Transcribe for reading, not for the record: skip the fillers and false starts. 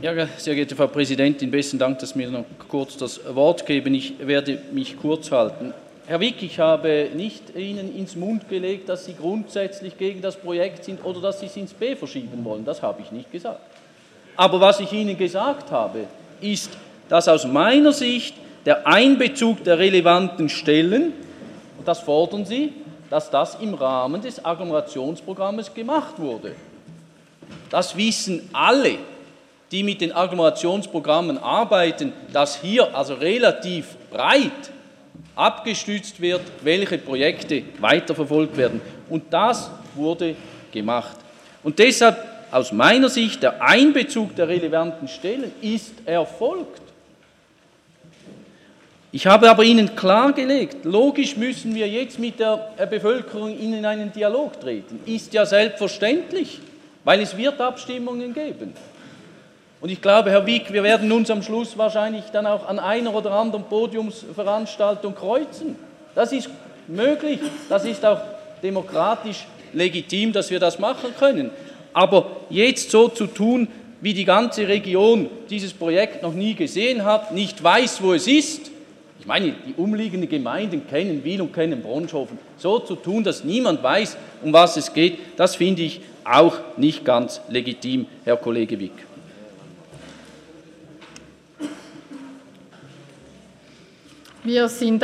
Ja, sehr geehrte Frau Präsidentin, besten Dank, dass Sie mir noch kurz das Wort geben. Ich werde mich kurz halten. Herr Wick, ich habe nicht Ihnen ins Mund gelegt, dass Sie grundsätzlich gegen das Projekt sind oder dass Sie es ins B verschieben wollen. Das habe ich nicht gesagt. Aber was ich Ihnen gesagt habe, ist, dass aus meiner Sicht der Einbezug der relevanten Stellen, und das fordern Sie, dass das im Rahmen des Agglomerationsprogrammes gemacht wurde. Das wissen alle, die mit den Agglomerationsprogrammen arbeiten, dass hier also relativ breit abgestützt wird, welche Projekte weiterverfolgt werden. Und das wurde gemacht. Und deshalb aus meiner Sicht der Einbezug der relevanten Stellen ist erfolgt. Ich habe aber Ihnen klargelegt, logisch müssen wir jetzt mit der Bevölkerung in einen Dialog treten. Ist ja selbstverständlich, weil es wird Abstimmungen geben. Und ich glaube, Herr Wick, wir werden uns am Schluss wahrscheinlich dann auch an einer oder anderen Podiumsveranstaltung kreuzen. Das ist möglich, das ist auch demokratisch legitim, dass wir das machen können. Aber jetzt so zu tun, wie die ganze Region dieses Projekt noch nie gesehen hat, nicht weiß, wo es ist, ich meine, die umliegenden Gemeinden kennen Wil und kennen Bronschofen, so zu tun, dass niemand weiß, um was es geht, das finde ich auch nicht ganz legitim, Herr Kollege Wick. Wir sind